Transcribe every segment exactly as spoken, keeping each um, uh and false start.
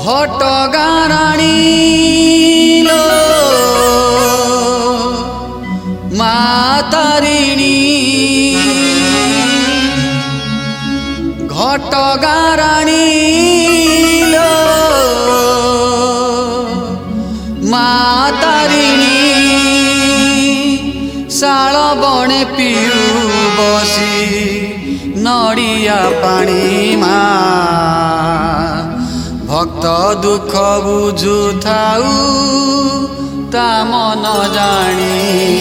घटगाँ राणी लो मातारिणी घटगाँ राणी लो मातारिणी शाल बणे पियु बसी नड़िया पानी मा भक्त दुख बुझु थाउ ता मन जानी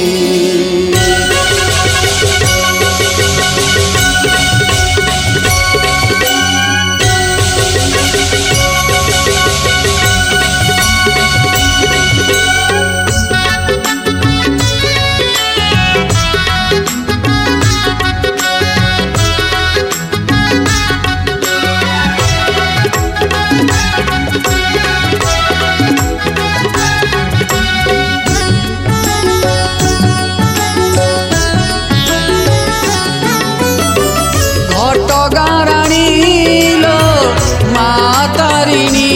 घटगाँ राणी लो मातारिणी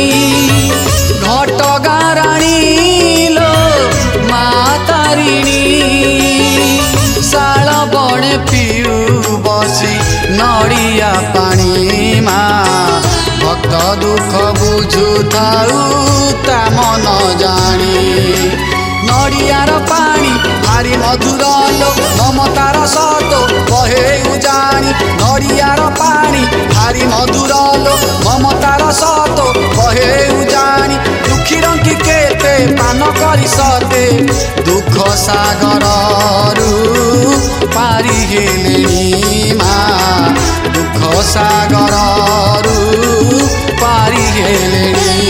घटगाँ राणी लो मातारिणी शाल बणे पियु बसी नड़िया पानी मा भक्त दुख बुझु थाउ ता मन जानी नड़ियार पानी भारी मधुर लो ममतार सतो बहे उजानी नड़ियार पानी भारी मधुर लो ममतार सतो बहे उजानी दुखी रंगी केते पान करी सते दुख सागर रु पारी हेलेनी मा दुख सागर रु पारी हेलेनी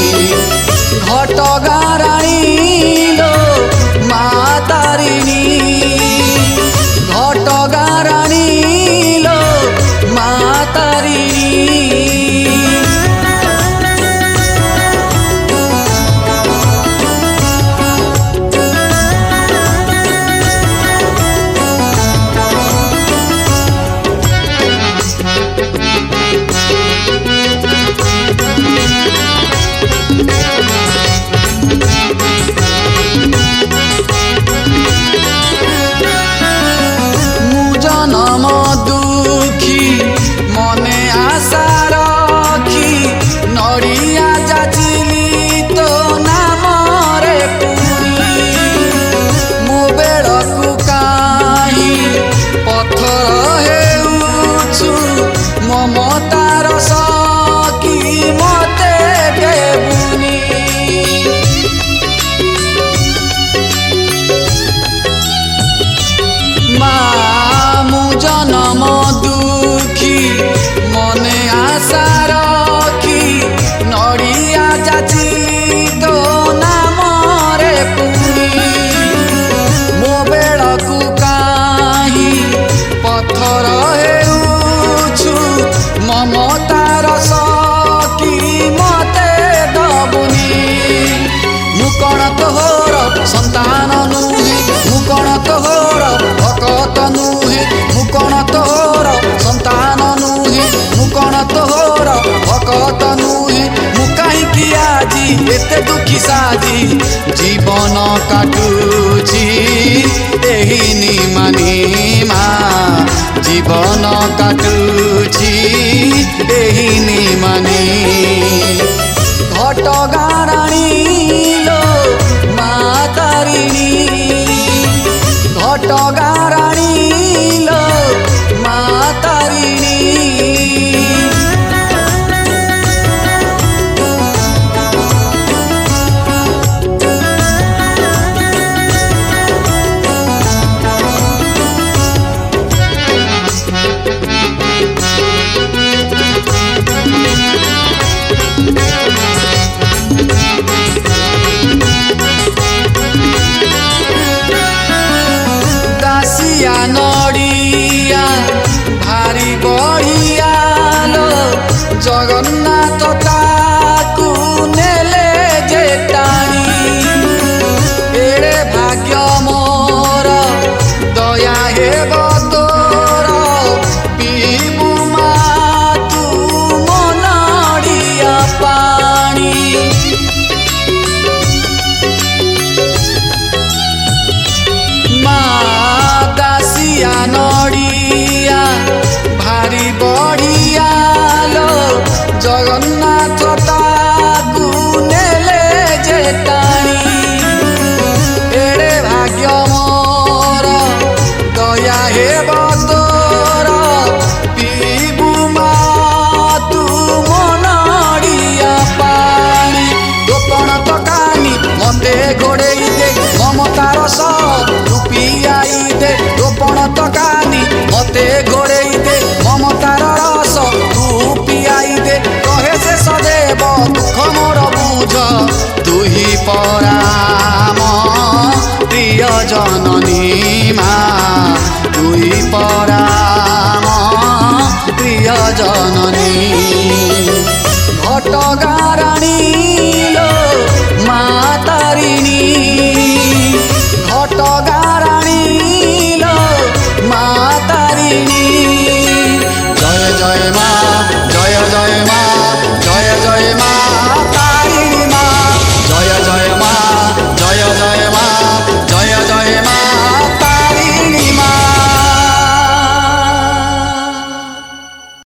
घटगाँ राणी लो मातारिणी घटगाँ राणी लो मातारिणी जन्म दुखी मने आशा रखी नड़िया जाचिली तो नाम रे पुरी मो बेड़कू काई पत्थर हेउछु ममतार सखी मते देबुनी जन्म दुखी मने आशा रखी नड़िया जाचिली तो नाम रे पुरी मो बेड़कू काई पत्थर हेउछु ममतार सखी मते दबुनी मुकण तोहर संतान नुहे मुकण तोहर भकत नुहे मुकण तोहर संतान नुहे मुकण तोहर भकत नुहे मु काहींकि आजी एते दुखी साजी जीवन काटुची एही निमानी मा जीवन काटुची एही निमानी घटगाँ राणी लो मातारिणी घटगाँ राणी लो मातारिणी जननी घटगां राणी